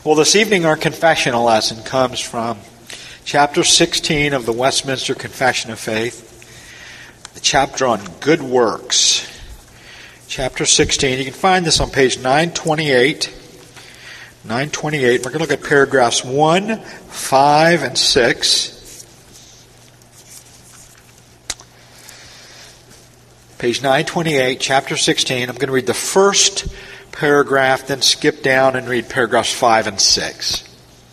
Well, this evening our confessional lesson comes from chapter 16 of the Westminster Confession of Faith, the chapter on good works. Chapter 16. You can find this on page 928. 928. We're going to look at paragraphs 1, 5, and 6. Page 928, chapter 16. I'm going to read the first paragraph, then skip down and read paragraphs 5 and 6.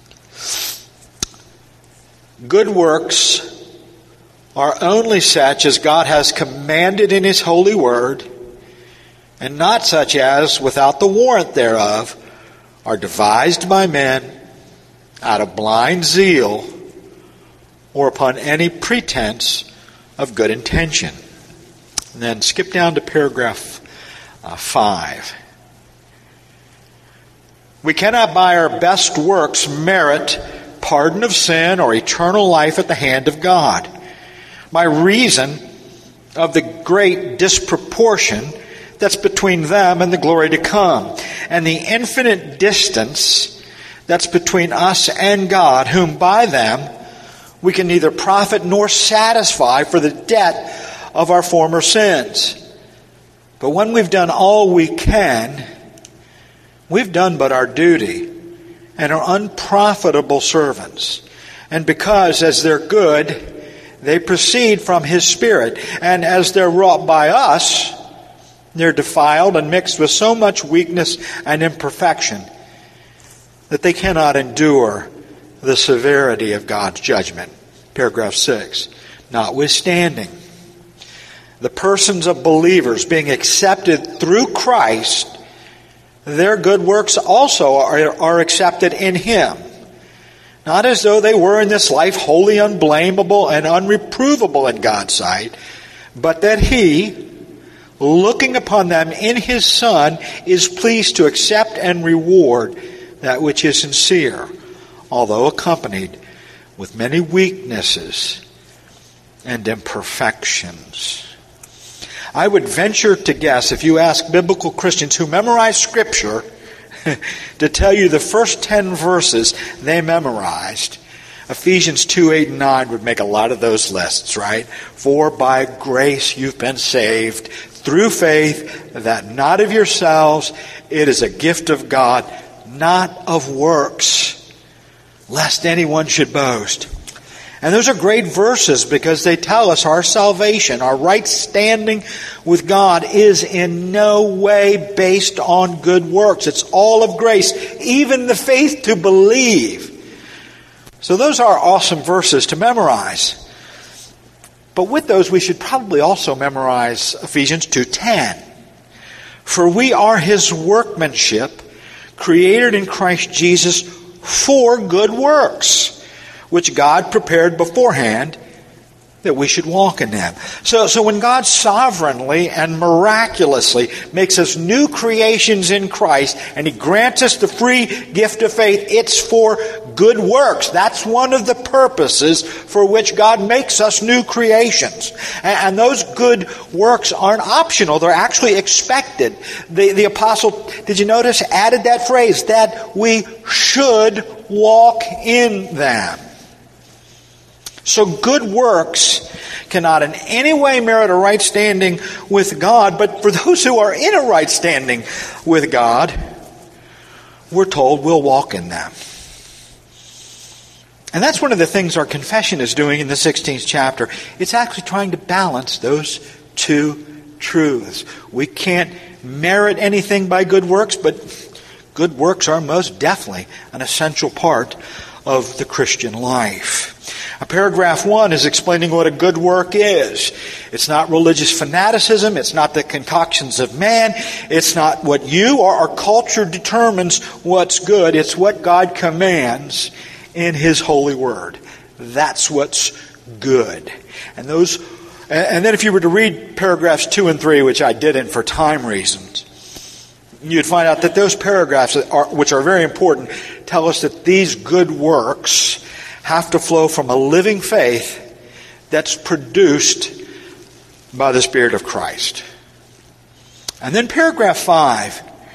Good works are only such as God has commanded in His holy word, and not such as, without the warrant thereof, are devised by men out of blind zeal or upon any pretense of good intention. And then skip down to paragraph 5. We cannot by our best works merit pardon of sin or eternal life at the hand of God, by reason of the great disproportion that's between them and the glory to come, and the infinite distance that's between us and God, whom by them we can neither profit nor satisfy for the debt of our former sins. But when we've done all we can, we've done but our duty and are unprofitable servants. And because, as they're good, they proceed from His Spirit, and as they're wrought by us, they're defiled and mixed with so much weakness and imperfection that they cannot endure the severity of God's judgment. Paragraph 6. Notwithstanding, the persons of believers being accepted through Christ, their good works also are accepted in Him, not as though they were in this life wholly unblameable and unreprovable in God's sight, but that He, looking upon them in His Son, is pleased to accept and reward that which is sincere, although accompanied with many weaknesses and imperfections. I would venture to guess, if you ask biblical Christians who memorize Scripture to tell you the first 10 verses they memorized, Ephesians 2, 8, and 9 would make a lot of those lists, right? For by grace you've been saved through faith, that not of yourselves, it is a gift of God, not of works, lest anyone should boast. And those are great verses because they tell us our salvation, our right standing with God is in no way based on good works. It's all of grace, even the faith to believe. So those are awesome verses to memorize. But with those, we should probably also memorize Ephesians 2:10. For we are His workmanship, created in Christ Jesus for good works, which God prepared beforehand that we should walk in them. So when God sovereignly and miraculously makes us new creations in Christ, and He grants us the free gift of faith, it's for good works. That's one of the purposes for which God makes us new creations. And those good works aren't optional. They're actually expected. The apostle, did you notice, added that phrase, that we should walk in them. So good works cannot in any way merit a right standing with God, but for those who are in a right standing with God, we're told we'll walk in them. And that's one of the things our confession is doing in the 16th chapter. It's actually trying to balance those two truths. We can't merit anything by good works, but good works are most definitely an essential part of the Christian life. Paragraph 1 is explaining what a good work is. It's not religious fanaticism. It's not the concoctions of man. It's not what you or our culture determines what's good. It's what God commands in His holy word. That's what's good. And then if you were to read paragraphs 2 and 3, which I didn't for time reasons, you'd find out that those paragraphs, which are very important, tell us that these good works have to flow from a living faith that's produced by the Spirit of Christ. And then paragraph 5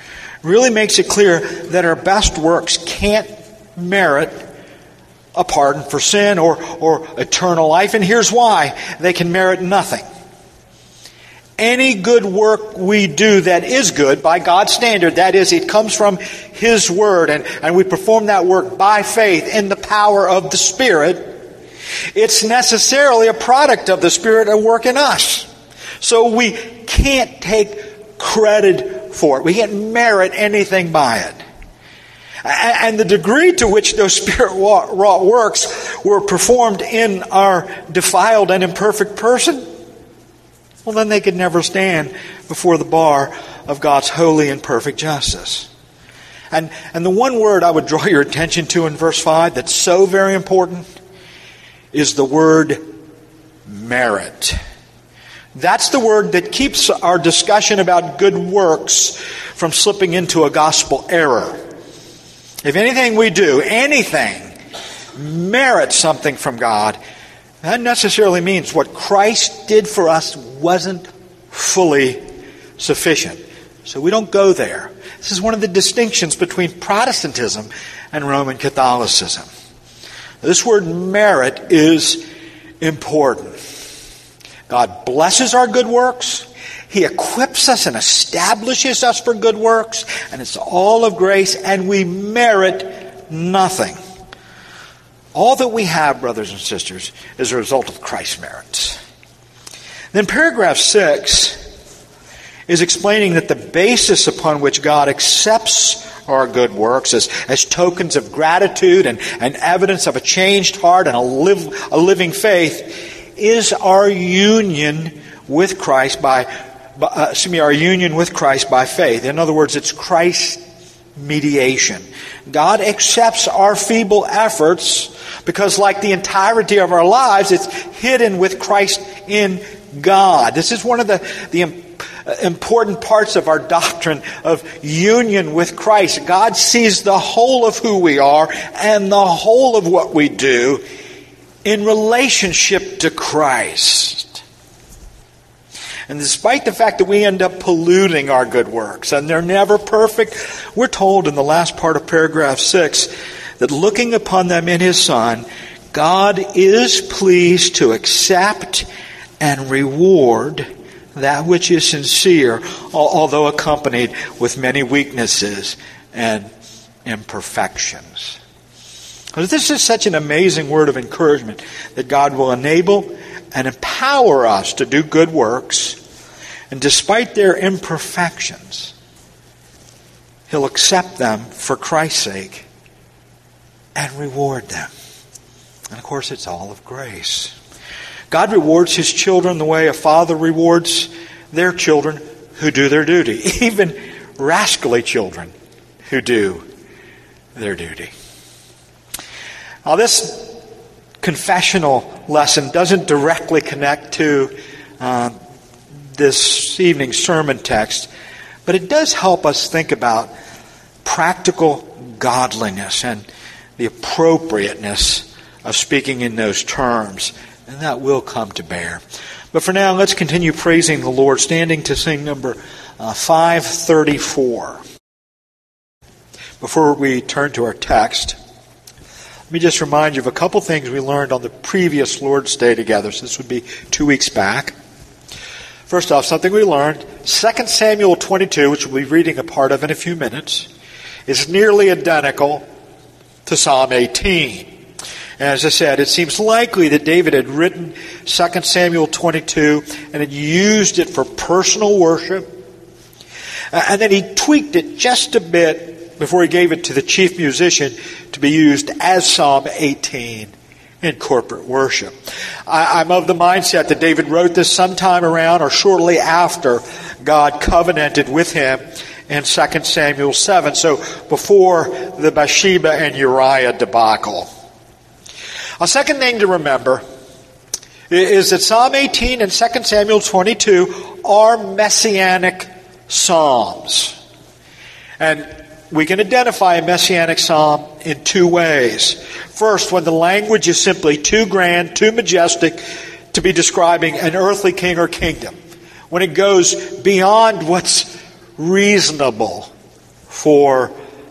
really makes it clear that our best works can't merit a pardon for sin or eternal life. And here's why. They can merit nothing. Any good work we do that is good by God's standard, that is, it comes from His Word, and we perform that work by faith in the power of the Spirit, it's necessarily a product of the Spirit at work in us. So we can't take credit for it. We can't merit anything by it. And the degree to which those Spirit-wrought works were performed in our defiled and imperfect person, well, then they could never stand before the bar of God's holy and perfect justice. And the one word I would draw your attention to in verse 5 that's so very important is the word merit. That's the word that keeps our discussion about good works from slipping into a gospel error. If anything we do, anything, merits something from God, that necessarily means what Christ did for us wasn't fully sufficient. So we don't go there. This is one of the distinctions between Protestantism and Roman Catholicism. This word merit is important. God blesses our good works. He equips us and establishes us for good works. And it's all of grace, and we merit nothing. All that we have, brothers and sisters, is a result of Christ's merits. Then paragraph 6 is explaining that the basis upon which God accepts our good works as tokens of gratitude and evidence of a changed heart and a living faith is our union with Christ by faith. In other words, it's Christ's mediation. God accepts our feeble efforts because, like the entirety of our lives, it's hidden with Christ in God. This is one of the important parts of our doctrine of union with Christ. God sees the whole of who we are and the whole of what we do in relationship to Christ. And despite the fact that we end up polluting our good works, and they're never perfect, we're told in the last part of paragraph 6 that looking upon them in His Son, God is pleased to accept and reward that which is sincere, although accompanied with many weaknesses and imperfections. This is such an amazing word of encouragement that God will enable and empower us to do good works, and despite their imperfections, He'll accept them for Christ's sake and reward them. And of course, it's all of grace. God rewards His children the way a father rewards their children who do their duty, even rascally children who do their duty. Now, this confessional lesson doesn't directly connect to this evening's sermon text, but it does help us think about practical godliness and the appropriateness of speaking in those terms. And that will come to bear. But for now, let's continue praising the Lord, standing to sing number 534. Before we turn to our text, let me just remind you of a couple things we learned on the previous Lord's Day together. So this would be 2 weeks back. First off, something we learned, 2 Samuel 22, which we'll be reading a part of in a few minutes, is nearly identical to Psalm 18. And as I said, it seems likely that David had written 2 Samuel 22 and had used it for personal worship. And then he tweaked it just a bit before he gave it to the chief musician to be used as Psalm 18 in corporate worship. I'm of the mindset that David wrote this sometime around or shortly after God covenanted with him in 2 Samuel 7, so before the Bathsheba and Uriah debacle. A second thing to remember is that Psalm 18 and 2 Samuel 22 are messianic psalms. And we can identify a messianic psalm in 2 ways. First, when the language is simply too grand, too majestic to be describing an earthly king or kingdom. When it goes beyond what's reasonable for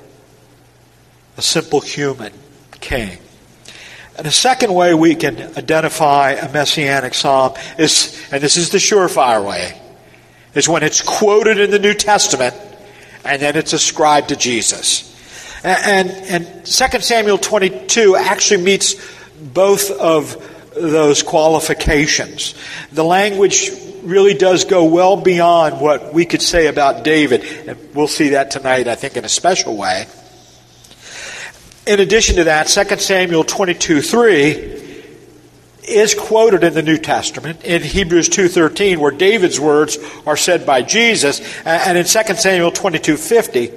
a simple human king. And the second way we can identify a messianic psalm is, and this is the surefire way, is when it's quoted in the New Testament and then it's ascribed to Jesus. And 2 Samuel 22 actually meets both of those qualifications. The language really does go well beyond what we could say about David. And we'll see that tonight, I think, in a special way. In addition to that, 2 Samuel 22:3 is quoted in the New Testament in Hebrews 2:13, where David's words are said by Jesus. And in 2 Samuel 22:50,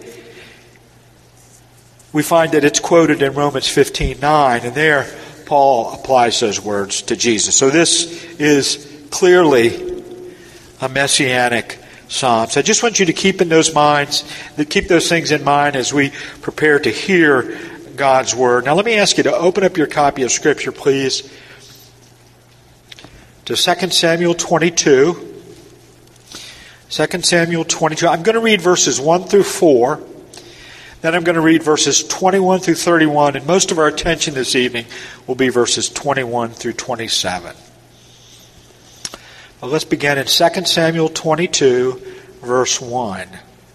we find that it's quoted in Romans 15:9, and there Paul applies those words to Jesus. So this is clearly a messianic psalm. So I just want you to keep those things in mind as we prepare to hear God's Word. Now let me ask you to open up your copy of Scripture, please, to 2 Samuel 22. 2 Samuel 22. I'm going to read verses 1 through 4. Then I'm going to read verses 21 through 31. And most of our attention this evening will be verses 21 through 27. Well, let's begin in 2 Samuel 22, verse 1.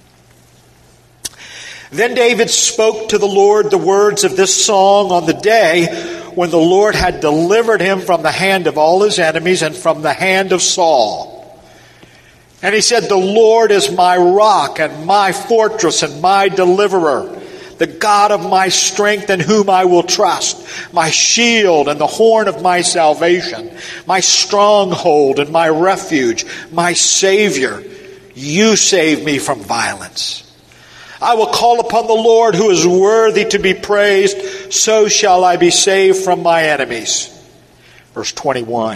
Then David spoke to the Lord the words of this song on the day when the Lord had delivered him from the hand of all his enemies and from the hand of Saul. And he said, "The Lord is my rock and my fortress and my deliverer, the God of my strength in whom I will trust, my shield and the horn of my salvation, my stronghold and my refuge, my Savior. You save me from violence. I will call upon the Lord who is worthy to be praised. So shall I be saved from my enemies." Verse 21.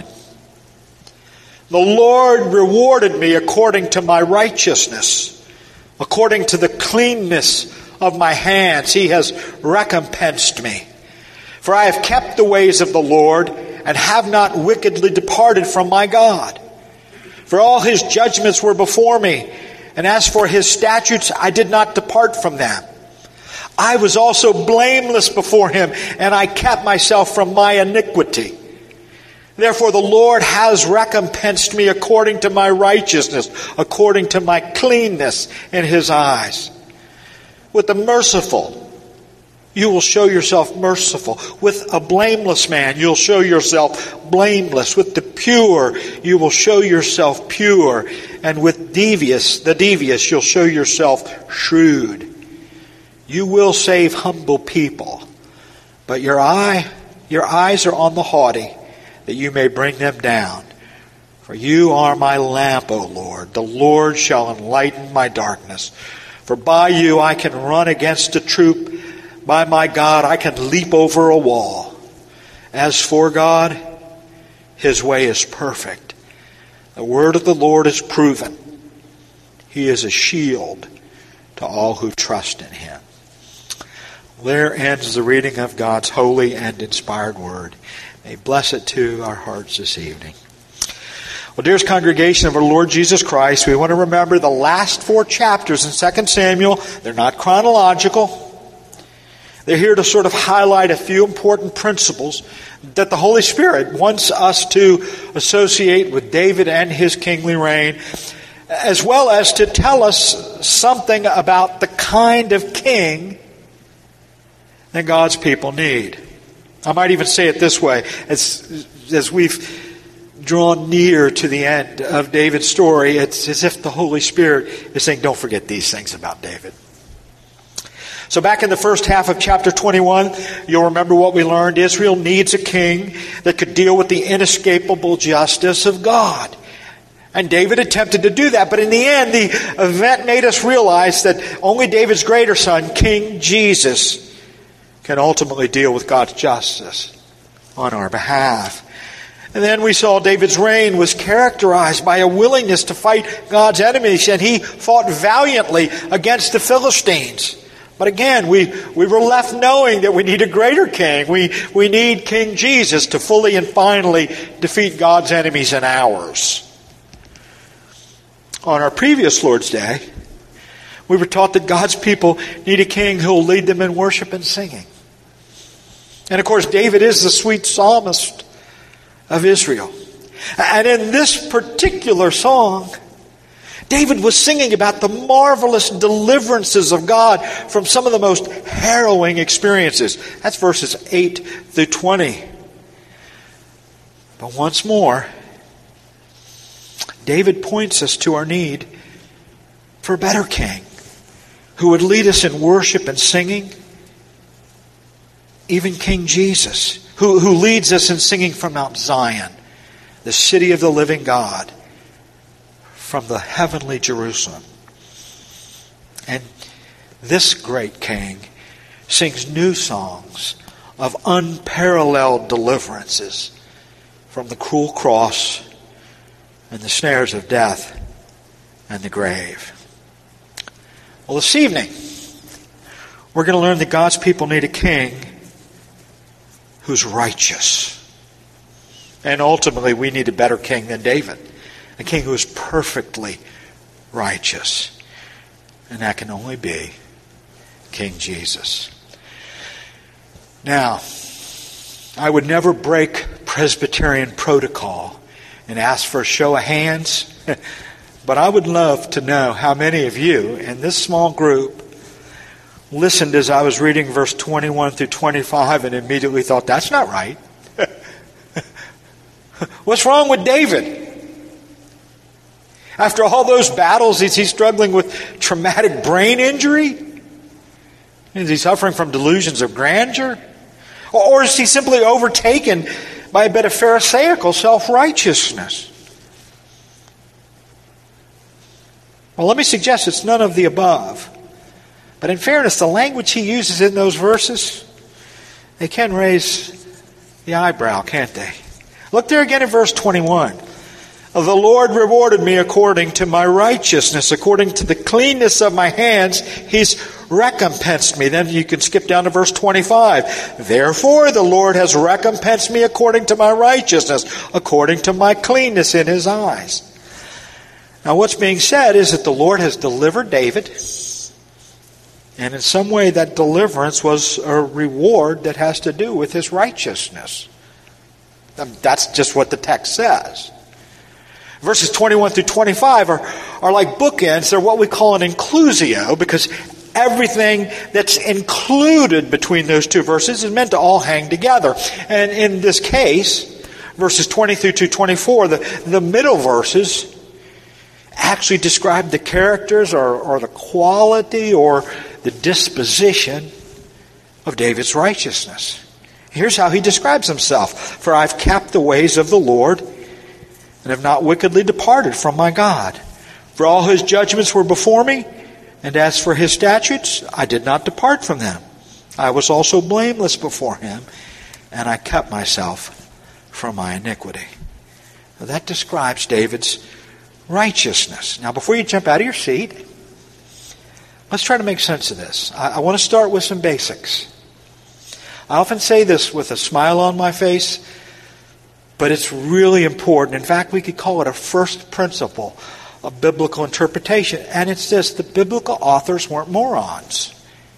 The Lord rewarded me according to my righteousness. According to the cleanness of my hands, he has recompensed me. For I have kept the ways of the Lord and have not wickedly departed from my God. For all his judgments were before me, and as for his statutes, I did not depart from them. I was also blameless before him, and I kept myself from my iniquity. Therefore the Lord has recompensed me according to my righteousness, according to my cleanness in his eyes. With the merciful, you will show yourself merciful. With a blameless man, you'll show yourself blameless. With the pure, you will show yourself pure. And with the devious, you'll show yourself shrewd. You will save humble people, but your eyes are on the haughty, that you may bring them down. For you are my lamp, O Lord. The Lord shall enlighten my darkness. For by you I can run against a troop. By my God, I can leap over a wall. As for God, his way is perfect. The word of the Lord is proven. He is a shield to all who trust in him. There ends the reading of God's holy and inspired word. May he bless it to our hearts this evening. Well, dearest congregation of our Lord Jesus Christ, we want to remember the last 4 chapters in 2 Samuel. They're not chronological. They're here to sort of highlight a few important principles that the Holy Spirit wants us to associate with David and his kingly reign, as well as to tell us something about the kind of king that God's people need. I might even say it this way, as we've drawn near to the end of David's story, it's as if the Holy Spirit is saying, don't forget these things about David. So back in the first half of chapter 21, you'll remember what we learned. Israel needs a king that could deal with the inescapable justice of God. And David attempted to do that. But in the end, the event made us realize that only David's greater son, King Jesus, can ultimately deal with God's justice on our behalf. And then we saw David's reign was characterized by a willingness to fight God's enemies. And he fought valiantly against the Philistines. But again, we were left knowing that we need a greater king. We need King Jesus to fully and finally defeat God's enemies and ours. On our previous Lord's Day, We were taught that God's people need a king who will lead them in worship and singing. And of course, David is the sweet psalmist of Israel. And in this particular song, David was singing about the marvelous deliverances of God from some of the most harrowing experiences. That's verses 8 through 20. But once more, David points us to our need for a better king who would lead us in worship and singing. Even King Jesus, who leads us in singing from Mount Zion, the city of the living God, from the heavenly Jerusalem. And this great king sings new songs of unparalleled deliverances from the cruel cross and the snares of death and the grave. Well, this evening, we're going to learn that God's people need a king who's righteous. And ultimately, we need a better king than David. A king who is perfectly righteous. And that can only be King Jesus. Now, I would never break Presbyterian protocol and ask for a show of hands, but I would love to know how many of you in this small group listened as I was reading verse 21 through 25 and immediately thought, that's not right. What's wrong with David? After all those battles, is he struggling with traumatic brain injury? Is he suffering from delusions of grandeur? Or is he simply overtaken by a bit of Pharisaical self-righteousness? Well, let me suggest it's none of the above. But in fairness, the language he uses in those verses, they can raise the eyebrow, can't they? Look there again at verse 21. The Lord rewarded me according to my righteousness, according to the cleanness of my hands, He's recompensed me. Then you can skip down to verse 25. Therefore the Lord has recompensed me according to my righteousness, according to my cleanness in His eyes. Now what's being said is that the Lord has delivered David, and in some way that deliverance was a reward that has to do with his righteousness. That's just what the text says. Verses 21 through 25 are like bookends. They're what we call an inclusio, because everything that's included between those two verses is meant to all hang together. And in this case, verses 20 through to 24, the middle verses actually describe the characters or the quality or the disposition of David's righteousness. Here's how he describes himself. For I've kept the ways of the Lord and have not wickedly departed from my God. For all His judgments were before me, and as for His statutes, I did not depart from them. I was also blameless before Him, and I kept myself from my iniquity. Now that describes David's righteousness. Now before you jump out of your seat, let's try to make sense of this. I want to start with some basics. I often say this with a smile on my face, but it's really important. In fact, we could call it a first principle of biblical interpretation. And it's this: the biblical authors weren't morons.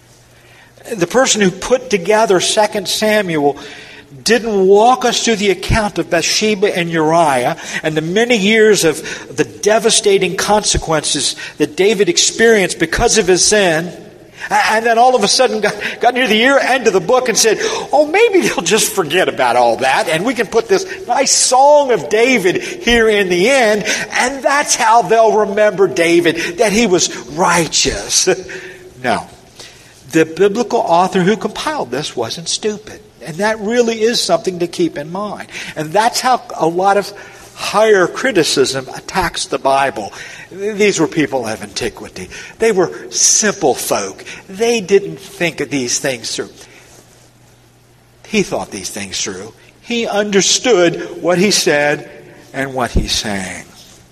The person who put together 2 Samuel didn't walk us through the account of Bathsheba and Uriah and the many years of the devastating consequences that David experienced because of his sin, and then all of a sudden got near the end of the book and said, oh, maybe they'll just forget about all that and we can put this nice song of David here in the end, and that's how they'll remember David, that he was righteous. No. The biblical author who compiled this wasn't stupid. And that really is something to keep in mind. And that's how a lot of higher criticism attacks the Bible. These were people of antiquity. They were simple folk. They didn't think of these things through. He thought these things through. He understood what he said and what he's saying.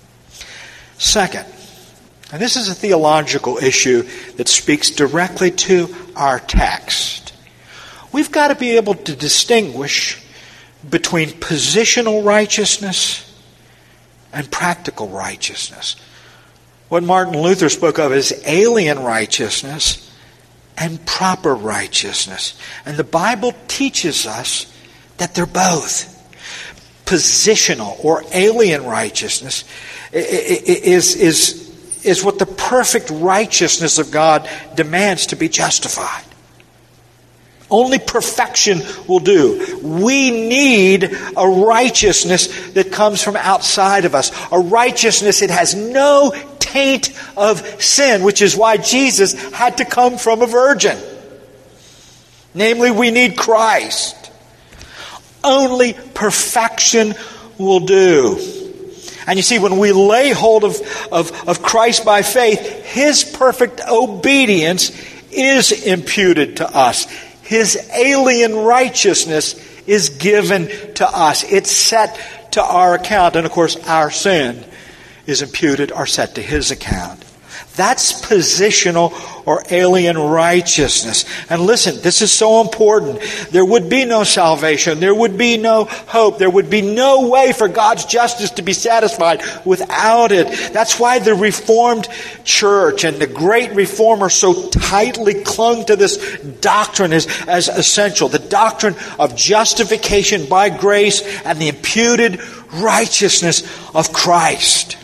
Second, and this is a theological issue that speaks directly to our text. We've got to be able to distinguish between positional righteousness and practical righteousness. what Martin Luther spoke of as alien righteousness and proper righteousness. And the Bible teaches us that they're both. Positional or alien righteousness is what the perfect righteousness of God demands to be justified. Only perfection will do. We need a righteousness that comes from outside of us. A righteousness that has no taint of sin, which is why Jesus had to come from a virgin. Namely, we need Christ. Only perfection will do. And you see, when we lay hold of Christ by faith, His perfect obedience is imputed to us. His alien righteousness is given to us. It's set to our account. And of course, our sin is imputed or set to His account. That's positional or alien righteousness. And listen, this is so important. There would be no salvation. There would be no hope. There would be no way for God's justice to be satisfied without it. That's why the Reformed Church and the great Reformers so tightly clung to this doctrine as essential. The doctrine of justification by grace and the imputed righteousness of Christ.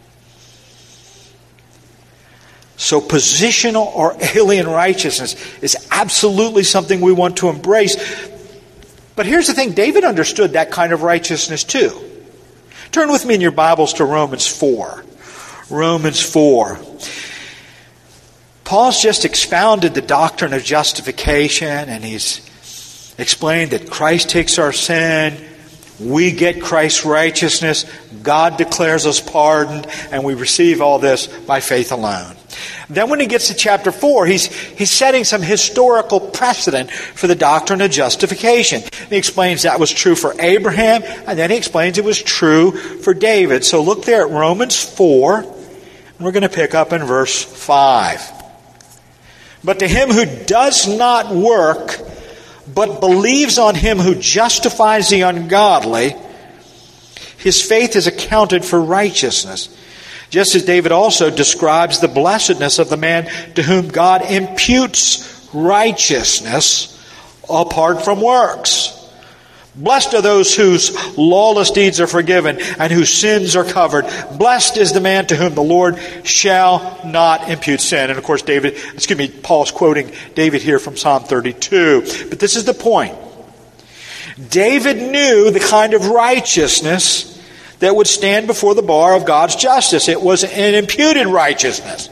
So positional or alien righteousness is absolutely something we want to embrace. But here's the thing, David understood that kind of righteousness too. Turn with me in your Bibles to Romans 4. Romans 4. Paul's just expounded the doctrine of justification, and he's explained that Christ takes our sin, we get Christ's righteousness, God declares us pardoned, and we receive all this by faith alone. Then when he gets to chapter 4, he's setting some historical precedent for the doctrine of justification. He explains that was true for Abraham, and then he explains it was true for David. So look there at Romans 4, and we're going to pick up in verse 5. But to him who does not work, but believes on Him who justifies the ungodly, his faith is accounted for righteousness. Just as David also describes the blessedness of the man to whom God imputes righteousness apart from works. Blessed are those whose lawless deeds are forgiven and whose sins are covered. Blessed is the man to whom the Lord shall not impute sin. And of course, Paul's quoting David here from Psalm 32. But this is the point. David knew the kind of righteousness that would stand before the bar of God's justice. It was an imputed righteousness.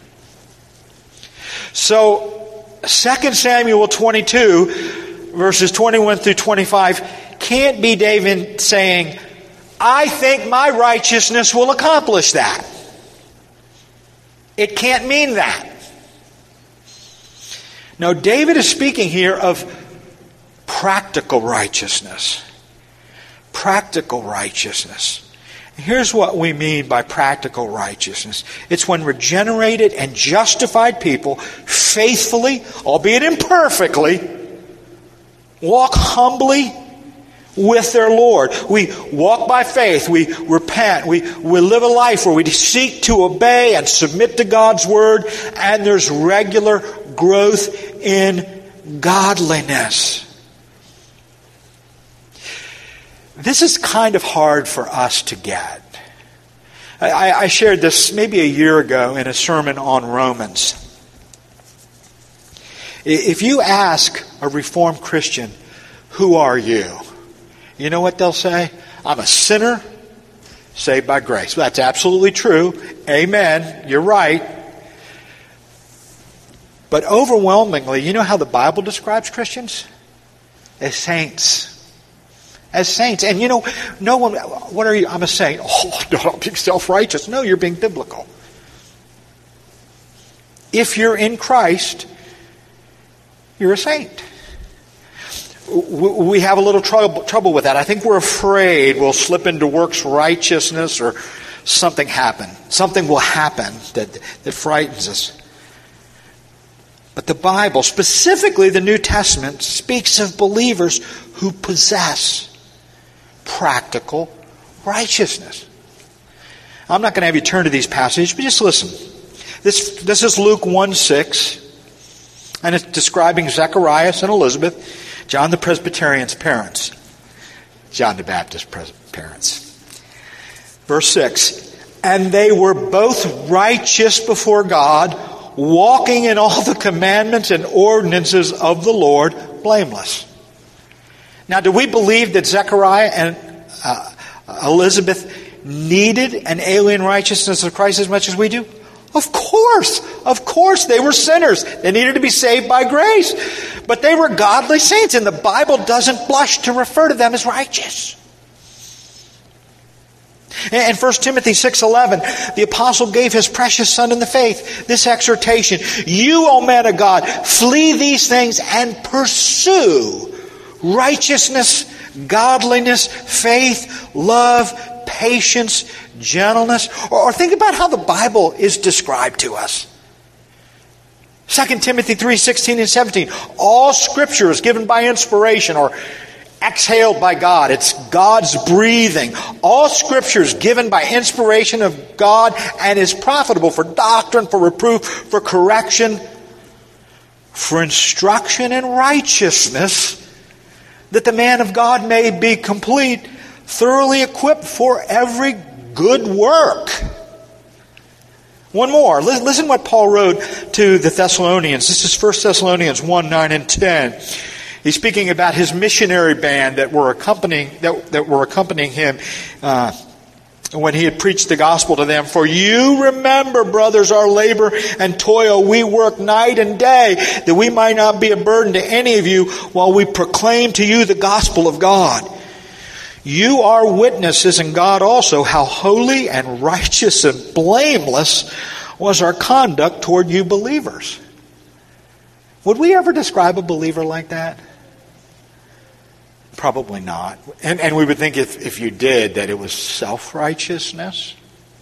So, 2 Samuel 22, verses 21 through 25, can't be David saying, I think my righteousness will accomplish that. It can't mean that. No, David is speaking here of practical righteousness. Practical righteousness. Here's what we mean by practical righteousness. It's when regenerated and justified people faithfully, albeit imperfectly, walk humbly with their Lord. We walk by faith. We repent. We live a life where we seek to obey and submit to God's Word, and there's regular growth in godliness. This is kind of hard for us to get. I shared this maybe a year ago in a sermon on Romans. If you ask a Reformed Christian, who are you? You know what they'll say? I'm a sinner saved by grace. Well, that's absolutely true. Amen. You're right. But overwhelmingly, you know how the Bible describes Christians? As saints. As saints. And you know, no one, what are you? I'm a saint. Oh, no, I'm being self-righteous. No, you're being biblical. If you're in Christ, you're a saint. We have a little trouble with that. I think we're afraid we'll slip into works righteousness or something happen. Something will happen that frightens us. But the Bible, specifically the New Testament, speaks of believers who possess practical righteousness. I'm not going to have you turn to these passages, but just listen. This is Luke 1:6, and it's describing Zacharias and Elizabeth, John the Presbyterian's parents. John the Baptist's parents. Verse 6, and they were both righteous before God, walking in all the commandments and ordinances of the Lord, blameless. Now, do we believe that Zechariah and Elizabeth needed an alien righteousness of Christ as much as we do? Of course, they were sinners. They needed to be saved by grace. But they were godly saints, and the Bible doesn't blush to refer to them as righteous. In 1 Timothy 6:11, the apostle gave his precious son in the faith this exhortation: you, O man of God, flee these things and pursue righteousness, godliness, faith, love, patience, gentleness. Or think about how the Bible is described to us. 2 Timothy 3:16 and 17. All Scripture is given by inspiration or exhaled by God. It's God's breathing. All Scripture is given by inspiration of God and is profitable for doctrine, for reproof, for correction, for instruction in righteousness, that the man of God may be complete, thoroughly equipped for every good work. One more. Listen what Paul wrote to the Thessalonians. This is 1 Thessalonians 1:9 and 10. He's speaking about his missionary band that were accompanying him when he had preached the gospel to them. For you remember, brothers, our labor and toil. We work night and day, that we might not be a burden to any of you while we proclaim to you the gospel of God. You are witnesses, and God also, how holy and righteous and blameless was our conduct toward you believers. Would we ever describe a believer like that? Probably not. And we would think if you did, that it was self-righteousness.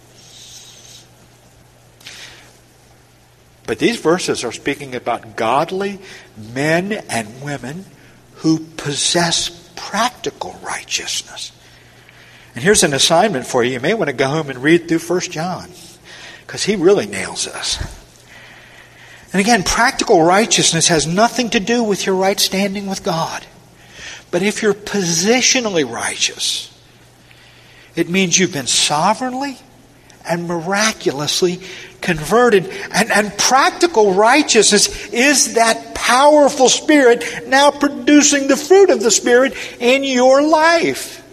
But these verses are speaking about godly men and women who possess practical righteousness. And here's an assignment for you. You may want to go home and read through 1 John, because he really nails us. And again, practical righteousness has nothing to do with your right standing with God. But if you're positionally righteous, it means you've been sovereignly and miraculously converted. And practical righteousness is that powerful Spirit now producing the fruit of the Spirit in your life.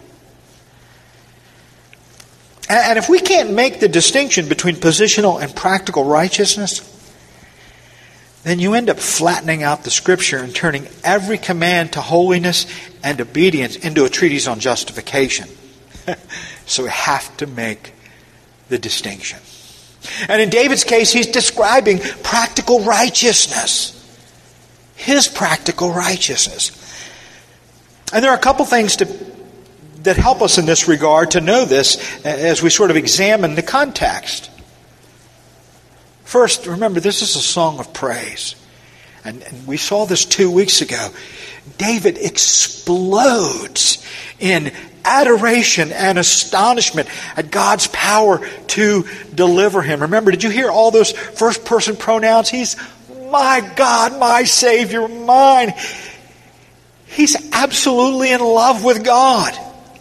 And if we can't make the distinction between positional and practical righteousness, then you end up flattening out the Scripture and turning every command to holiness and obedience into a treatise on justification. So we have to make the distinction. And in David's case, he's describing practical righteousness. His practical righteousness. And there are a couple things that help us in this regard to know this as we sort of examine the context. First, remember, this is a song of praise. And we saw this 2 weeks ago. David explodes in adoration and astonishment at God's power to deliver him. Remember, did you hear all those first-person pronouns? He's my God, my Savior, mine. He's absolutely in love with God.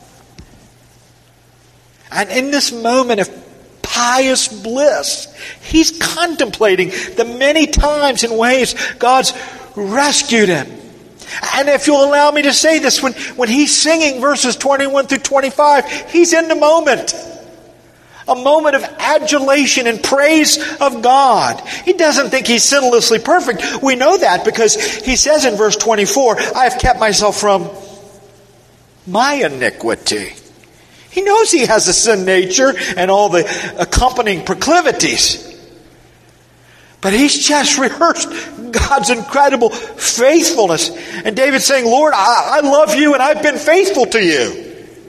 And in this moment of pious bliss, he's contemplating the many times and ways God's rescued him. And if you'll allow me to say this, when he's singing verses 21 through 25, he's in the moment. A moment of adulation and praise of God. He doesn't think he's sinlessly perfect. We know that because he says in verse 24, I have kept myself from my iniquity. He knows he has a sin nature and all the accompanying proclivities. But he's just rehearsed God's incredible faithfulness. And David's saying, Lord, I love you and I've been faithful to you.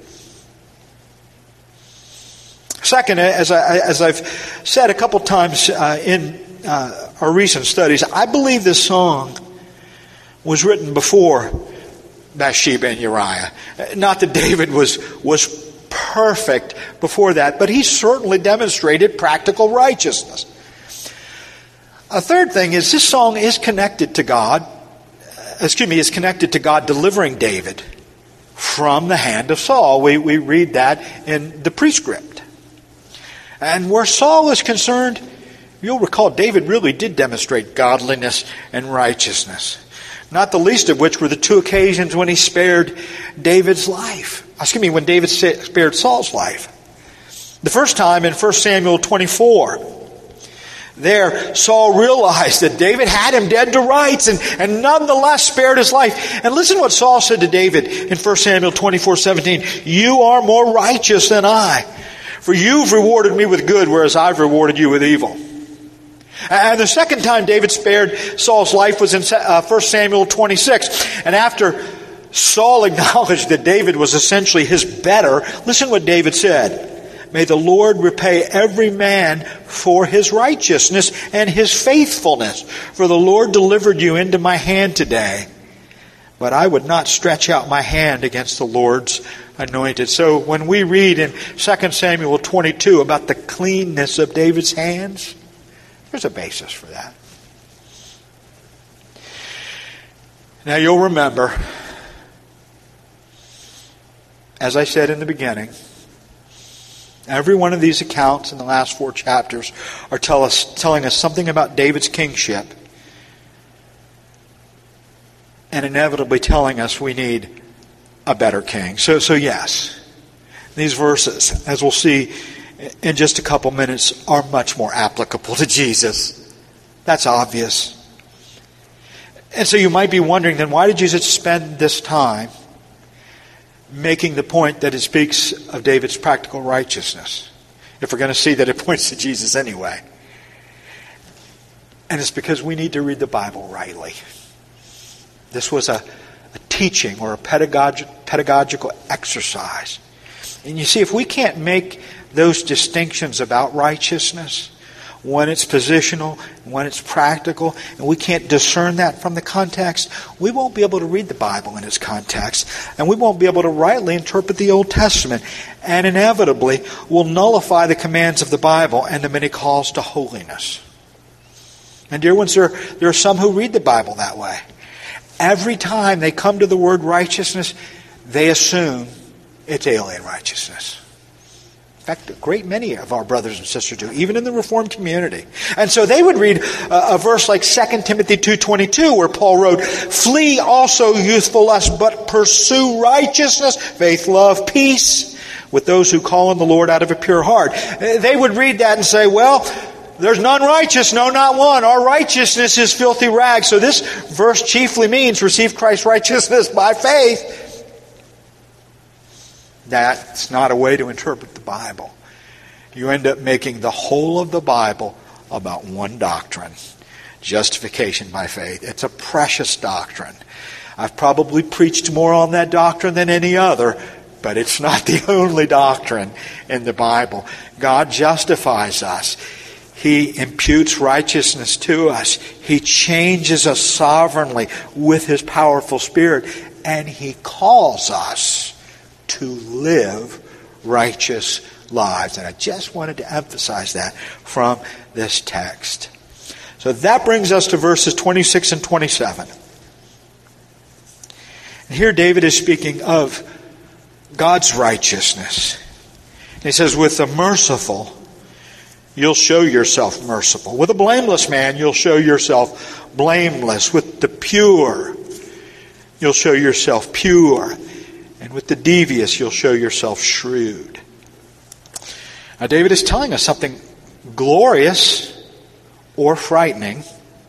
Second, as I've said a couple times in our recent studies, I believe this song was written before Bathsheba and Uriah. Not that David was perfect before that, but he certainly demonstrated practical righteousness. A third thing is this song is connected to God, is connected to God delivering David from the hand of Saul. We read that in the prescript. And where Saul is concerned, you'll recall David really did demonstrate godliness and righteousness. Not the least of which were the two occasions when he spared David's life. When David spared Saul's life. The first time in 1 Samuel 24. There, Saul realized that David had him dead to rights and nonetheless spared his life. And listen to what Saul said to David in 1 Samuel 24:17. You are more righteous than I, for you've rewarded me with good, whereas I've rewarded you with evil. And the second time David spared Saul's life was in 1 Samuel 26. And after Saul acknowledged that David was essentially his better, listen what David said. May the Lord repay every man for his righteousness and his faithfulness. For the Lord delivered you into my hand today. But I would not stretch out my hand against the Lord's anointed. So when we read in 2 Samuel 22 about the cleanness of David's hands, there's a basis for that. Now you'll remember, as I said in the beginning, every one of these accounts in the last 4 chapters are telling us something about David's kingship and inevitably telling us we need a better king. So yes, these verses, as we'll see in just a couple minutes, are much more applicable to Jesus. That's obvious. And so you might be wondering, then why did Jesus spend this time making the point that it speaks of David's practical righteousness, if we're going to see that it points to Jesus anyway? And it's because we need to read the Bible rightly. This was a teaching or a pedagogical exercise. And you see, if we can't make those distinctions about righteousness, when it's positional, when it's practical, and we can't discern that from the context, we won't be able to read the Bible in its context, and we won't be able to rightly interpret the Old Testament, and inevitably will nullify the commands of the Bible and the many calls to holiness. And dear ones, there are some who read the Bible that way. Every time they come to the word righteousness, they assume it's alien righteousness. In fact, a great many of our brothers and sisters do, even in the Reformed community. And so they would read a verse like 2 Timothy 2:22, where Paul wrote, "Flee also youthful lust, but pursue righteousness, faith, love, peace, with those who call on the Lord out of a pure heart." They would read that and say, well, there's none righteous, no, not one. Our righteousness is filthy rags. So this verse chiefly means receive Christ's righteousness by faith. That's not a way to interpret the Bible. You end up making the whole of the Bible about one doctrine: justification by faith. It's a precious doctrine. I've probably preached more on that doctrine than any other, but it's not the only doctrine in the Bible. God justifies us. He imputes righteousness to us. He changes us sovereignly with His powerful Spirit, and He calls us to live righteous lives. And I just wanted to emphasize that from this text. So that brings us to verses 26 and 27. And here David is speaking of God's righteousness. And he says, with the merciful, you'll show yourself merciful. With a blameless man, you'll show yourself blameless. With the pure, you'll show yourself pure. And with the devious, you'll show yourself shrewd. Now, David is telling us something glorious or frightening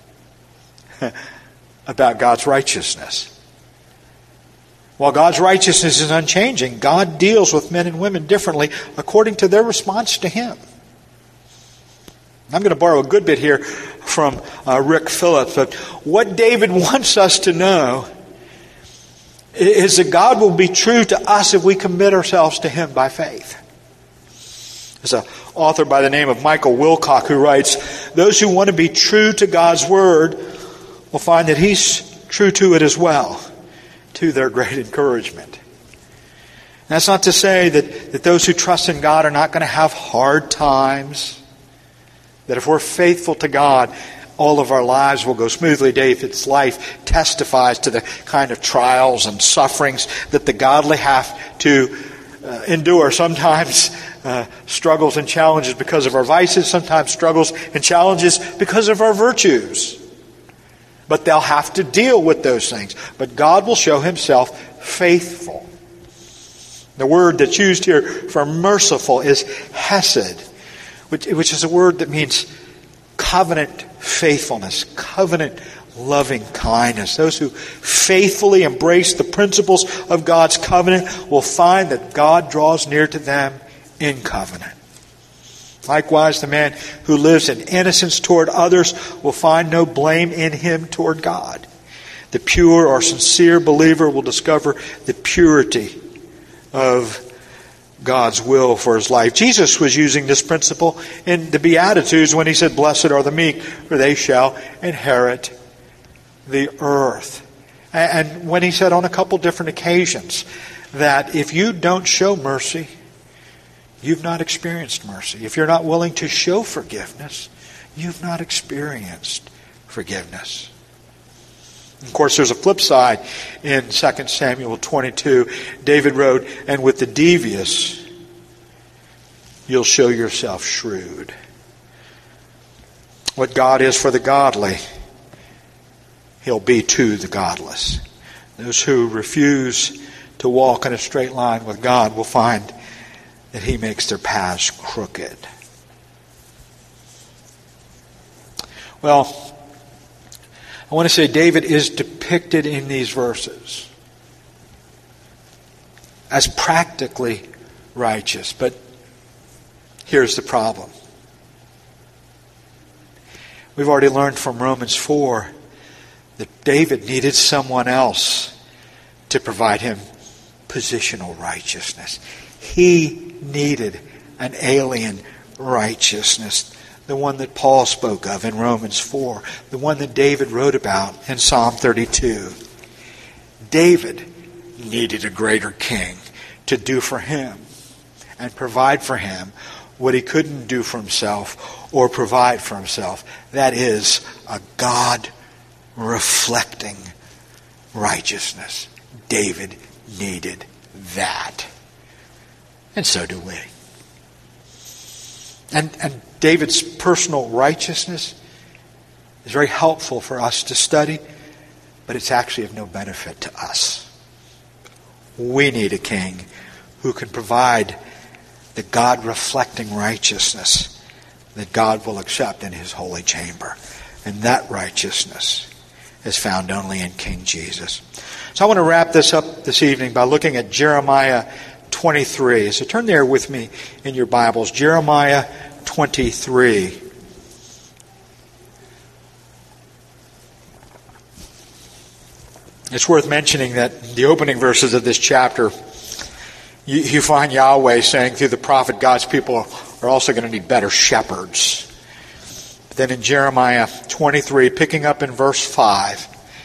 about God's righteousness. While God's righteousness is unchanging, God deals with men and women differently according to their response to Him. I'm going to borrow a good bit here from Rick Phillips, but what David wants us to know is that God will be true to us if we commit ourselves to Him by faith. There's an author by the name of Michael Wilcock who writes, those who want to be true to God's Word will find that He's true to it as well, to their great encouragement. That's not to say that those who trust in God are not going to have hard times. That if we're faithful to God, all of our lives will go smoothly. David's life testifies to the kind of trials and sufferings that the godly have to endure. Sometimes struggles and challenges because of our vices. Sometimes struggles and challenges because of our virtues. But they'll have to deal with those things. But God will show Himself faithful. The word that's used here for merciful is hesed, which is a word that means covenant faithfulness, covenant loving kindness. Those who faithfully embrace the principles of God's covenant will find that God draws near to them in covenant. Likewise, the man who lives in innocence toward others will find no blame in him toward God. The pure or sincere believer will discover the purity of God's will for his life. Jesus was using this principle in the Beatitudes when He said, "Blessed are the meek, for they shall inherit the earth." And when He said on a couple different occasions that if you don't show mercy, you've not experienced mercy. If you're not willing to show forgiveness, you've not experienced forgiveness. Of course, there's a flip side in 2 Samuel 22. David wrote, "And with the devious, you'll show yourself shrewd." What God is for the godly, He'll be to the godless. Those who refuse to walk in a straight line with God will find that He makes their paths crooked. Well, I want to say David is depicted in these verses as practically righteous. But here's the problem. We've already learned from Romans 4 that David needed someone else to provide him positional righteousness. He needed an alien righteousness. The one that Paul spoke of in Romans 4. The one that David wrote about in Psalm 32. David needed a greater king to do for him and provide for him what he couldn't do for himself or provide for himself. That is a God-reflecting righteousness. David needed that. And so do we. And David's personal righteousness is very helpful for us to study, but it's actually of no benefit to us. We need a king who can provide the God-reflecting righteousness that God will accept in His holy chamber. And that righteousness is found only in King Jesus. So I want to wrap this up this evening by looking at Jeremiah 23. So turn there with me in your Bibles. Jeremiah 23. It's worth mentioning that the opening verses of this chapter, you find Yahweh saying through the prophet, God's people are also going to need better shepherds. But then in Jeremiah 23, picking up in verse 5,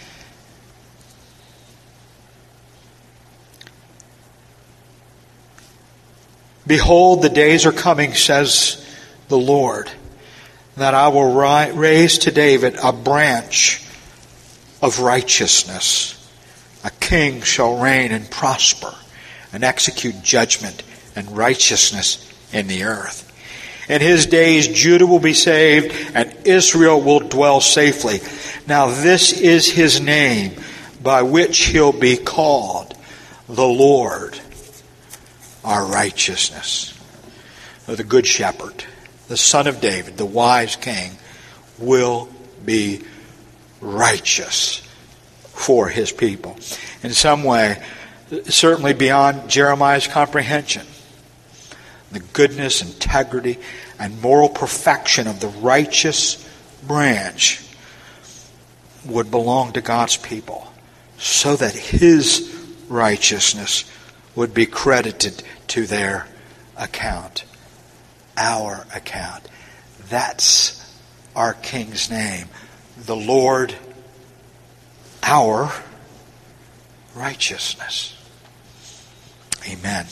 "Behold, the days are coming, says the Lord, that I will raise to David a branch of righteousness. A king shall reign and prosper and execute judgment and righteousness in the earth. In his days Judah will be saved and Israel will dwell safely. Now this is his name by which he'll be called, the Lord, our righteousness." The good shepherd, the son of David, the wise king, will be righteous for his people. In some way, certainly beyond Jeremiah's comprehension, the goodness, integrity, and moral perfection of the righteous branch would belong to God's people, so that His righteousness would be credited to their account. Our account. That's our King's name. The Lord, our righteousness. Amen.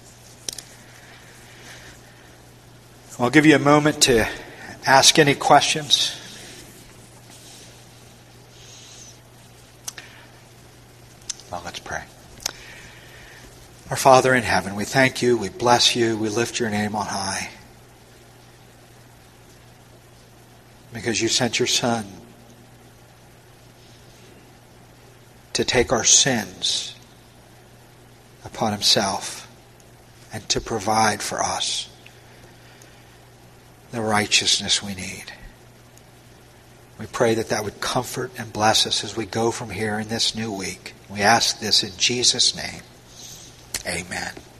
I'll give you a moment to ask any questions. Well, let's pray. Our Father in heaven, we thank you, we bless you, we lift your name on high. Because you sent your Son to take our sins upon himself and to provide for us the righteousness we need. We pray that that would comfort and bless us as we go from here in this new week. We ask this in Jesus' name. Amen.